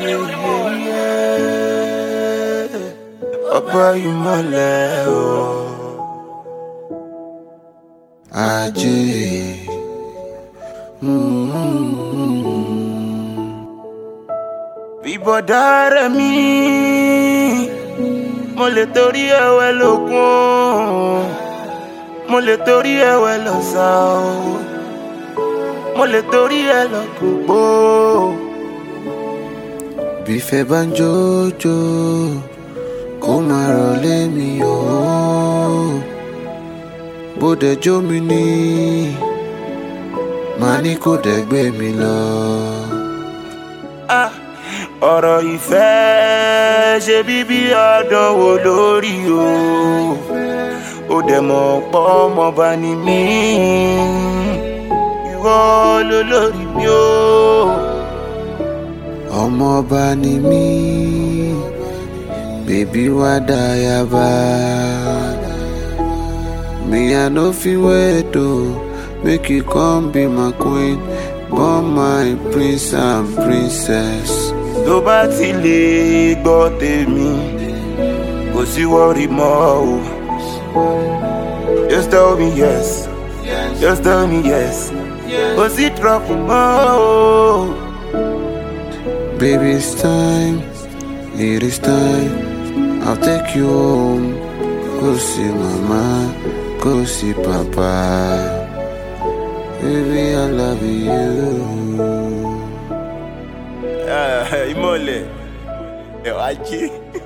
Ọba ìmọ̀lẹ̀ o. Ajé. Bíbọ̀dá rẹ̀ mi, mo lè torí ẹ̀wẹ̀ lókun, mo lè torí ẹ̀wẹ̀ lọ́sà o, mo lè torí ẹ̀ lọ gbogbo. Bífẹ́ bá ń jójó, kó máa rọ̀ lé mi o, bó dẹ̀ jó mi ní, màá ní kó dẹ̀ gbé mi lọ. Ọ̀rọ̀ ìfẹ́ ṣe bíbí àdánwò lórí o, ó dẹ̀ mọ̀ pọ́ ọmọọba ni mí, ìwọ ló lórí mi o. Ọmọọba ni mí, bèbí wá dáyàbá, me I no fit wait o, make you come be my queen, born my prince and princess. Tó bá ti lè gbọ́ tèmi, kò sí worry mọ́ o. Just tell me yes, just tell me yes, kò sí trouble mọ́ o. Baby, it's time, it is time, I'll take you home. Go see mama, go see papa, baby, I love you. Ìmọ̀lẹ̀, ẹ̀ wá jí.